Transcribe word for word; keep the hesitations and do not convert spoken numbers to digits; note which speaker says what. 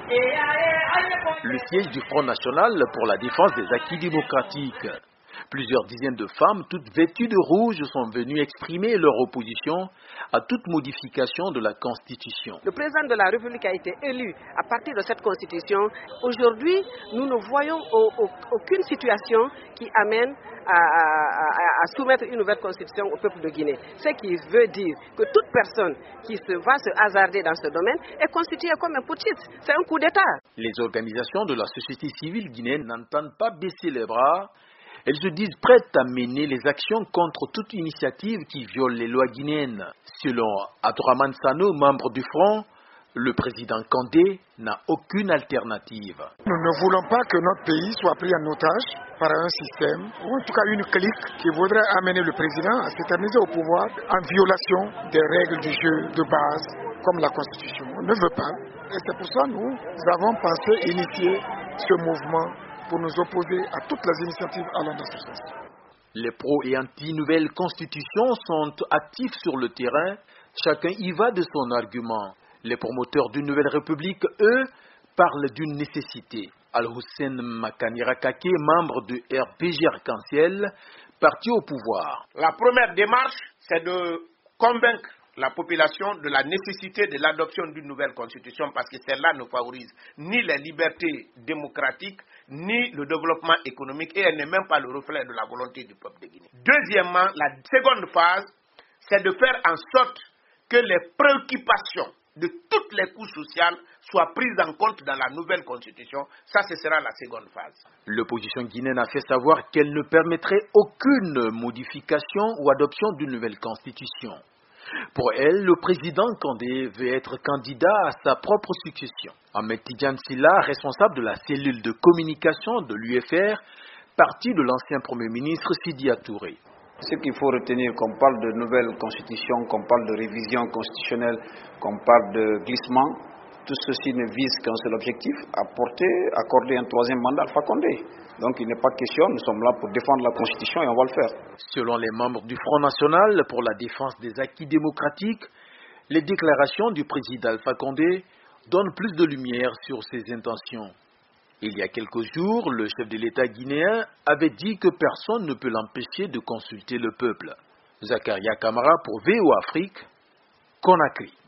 Speaker 1: Le siège du Front National pour la défense des acquis démocratiques. Plusieurs dizaines de femmes, toutes vêtues de rouge, sont venues exprimer leur opposition à toute modification de la Constitution.
Speaker 2: Le président de la République a été élu à partir de cette Constitution. Aujourd'hui, nous ne voyons aucune situation qui amène à, à, à soumettre une nouvelle Constitution au peuple de Guinée. Ce qui veut dire que toute personne qui se va se hasarder dans ce domaine est constituée comme un putschiste. C'est un coup d'État.
Speaker 1: Les organisations de la société civile guinéenne n'entendent pas baisser les bras. Elles se disent prêtes à mener les actions contre toute initiative qui viole les lois guinéennes. Selon Abdourahmane Sano, membre du Front, le président Kandé n'a aucune alternative.
Speaker 3: Nous ne voulons pas que notre pays soit pris en otage par un système, ou en tout cas une clique qui voudrait amener le président à s'éterniser au pouvoir en violation des règles du jeu de base, comme la Constitution. On ne veut pas. Et c'est pour ça que nous avons pensé initier ce mouvement pour nous opposer à toutes les initiatives allant dans ce sens.
Speaker 1: Les pro- et anti-nouvelle constitution sont actifs sur le terrain. Chacun y va de son argument. Les promoteurs d'une nouvelle république, eux, parlent d'une nécessité. Al-Hussein Makanira-Kake, membre de R P G Arc-en-Ciel, parti au pouvoir.
Speaker 4: La première démarche, c'est de convaincre la population de la nécessité de l'adoption d'une nouvelle constitution parce que celle-là ne favorise ni les libertés démocratiques, ni le développement économique et elle n'est même pas le reflet de la volonté du peuple de Guinée. Deuxièmement, la seconde phase, c'est de faire en sorte que les préoccupations de toutes les couches sociales soient prises en compte dans la nouvelle constitution. Ça, ce sera la seconde phase.
Speaker 1: L'opposition guinéenne a fait savoir qu'elle ne permettrait aucune modification ou adoption d'une nouvelle constitution. Pour elle, le président Kandé veut être candidat à sa propre succession. Ahmed Tidiane Silla, responsable de la cellule de communication de l'U F R, parti de l'ancien Premier ministre Sidia Touré.
Speaker 5: Ce qu'il faut retenir, qu'on parle de nouvelle constitution, qu'on parle de révision constitutionnelle, qu'on parle de glissement, tout ceci ne vise qu'un seul objectif, apporter, accorder un troisième mandat à Alpha Condé. Donc il n'est pas question, nous sommes là pour défendre la Constitution et on va le faire.
Speaker 1: Selon les membres du Front National pour la défense des acquis démocratiques, les déclarations du président Alpha Condé donnent plus de lumière sur ses intentions. Il y a quelques jours, le chef de l'État guinéen avait dit que personne ne peut l'empêcher de consulter le peuple. Zakaria Kamara pour V O Afrique, Conakry.